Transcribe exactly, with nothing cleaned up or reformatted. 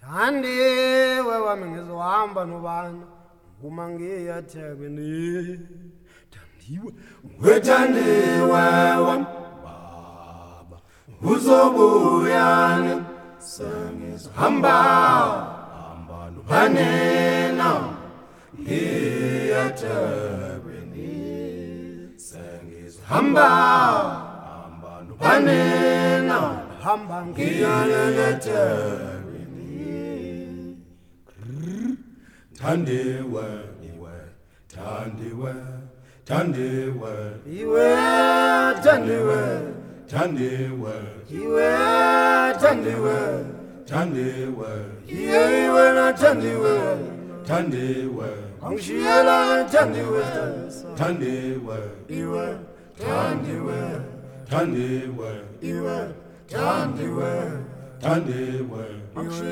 Thandiwe wami ngizohamba nobani uma ngiya eThekwini. Thandiwe wethandiwe wami baba uzobuyani sengizohamba hamba nobani now ngiya eThekwini sengizohamba hamba nobani now hamba ngiya eThekwini. Thandiwe, iwe, thandiwe, thandiwe, Iwe thandiwe, thandiwe, iwe thandiwe, thandiwe, iye iwe na thandiwe, thandiwe, angishiyela thandiwe, thandiwe, iwe thandiwe, thandiwe, iwe thandiwe, thandiwe.